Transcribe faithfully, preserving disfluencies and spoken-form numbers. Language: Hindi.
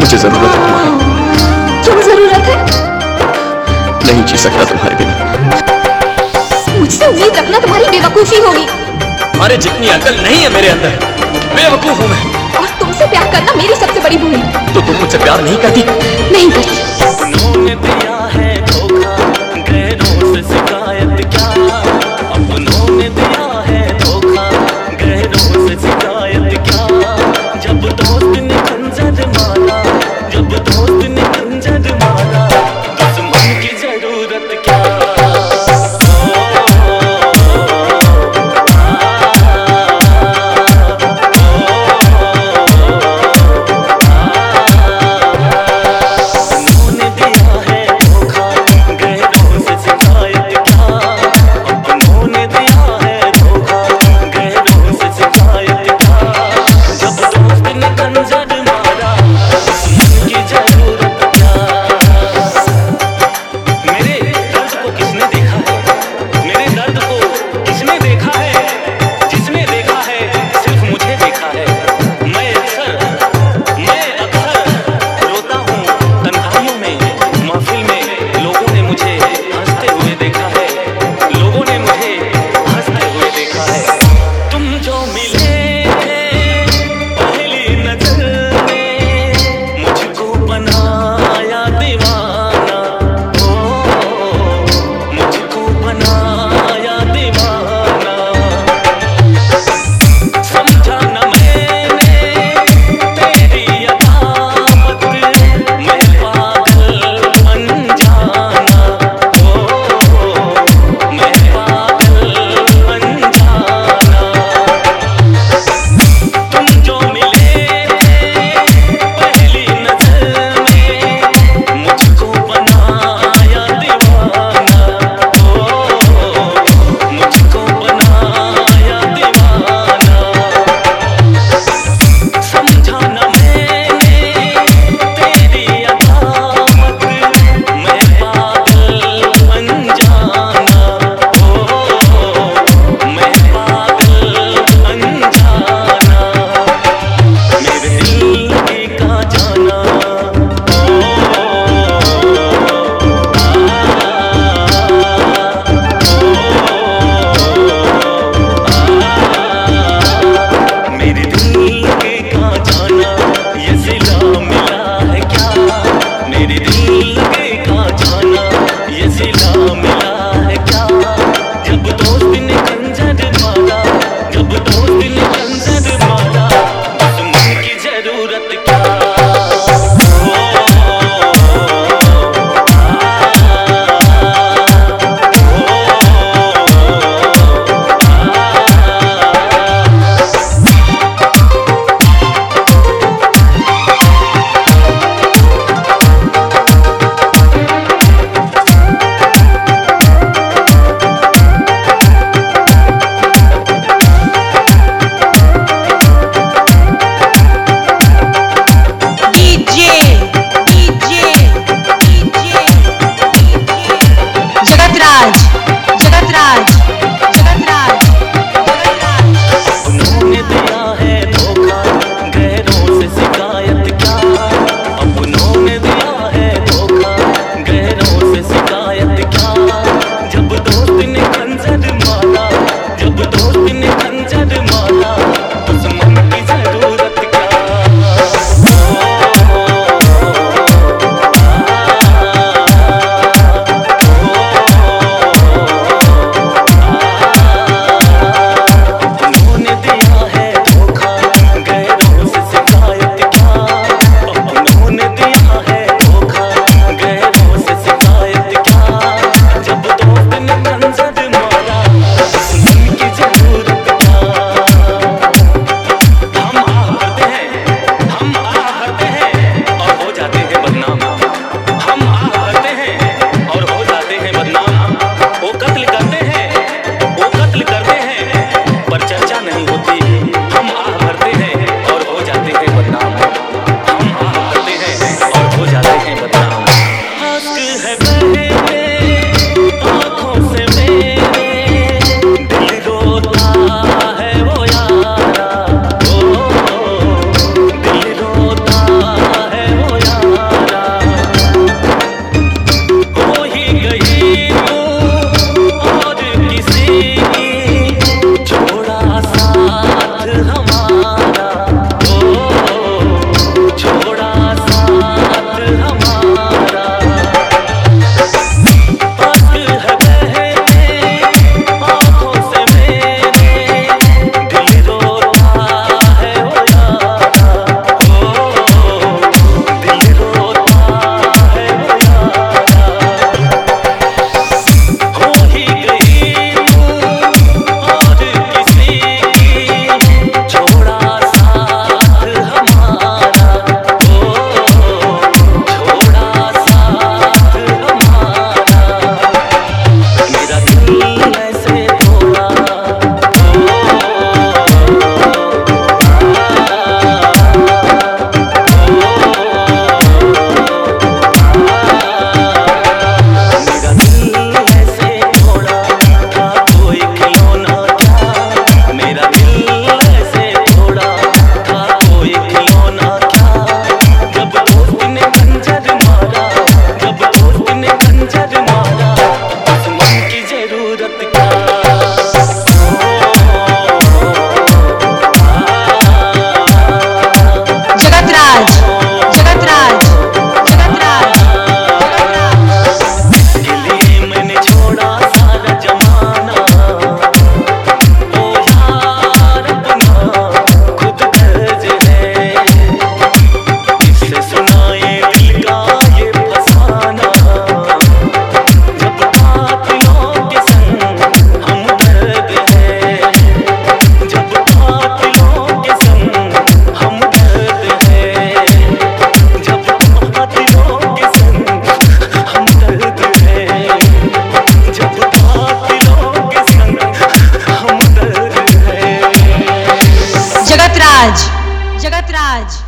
मुझे जरूरत है तुम्हारी। क्यों जरूरत है? नहीं जी सकता तुम्हारे बिना। मुझसे उम्मीद रखना तुम्हारी बेवकूफी होगी। अरे जितनी अकल नहीं है मेरे अंदर, बेवकूफ हूँ मैं। और तुमसे प्यार करना मेरी सबसे बड़ी भूल। तो तुम मुझसे प्यार नहीं करती? नहीं करती। अपनों ने दिया है धोखा, गैरों से शिकायत क्या। अपनों ने दिया है धोखा, गैरों से शिकायत क्या। जब दोस्त ने खंजर मारा, जब दोस्त ने खंजर मारा, दुश्मन की जरूरत क्या। राज, जगत राज।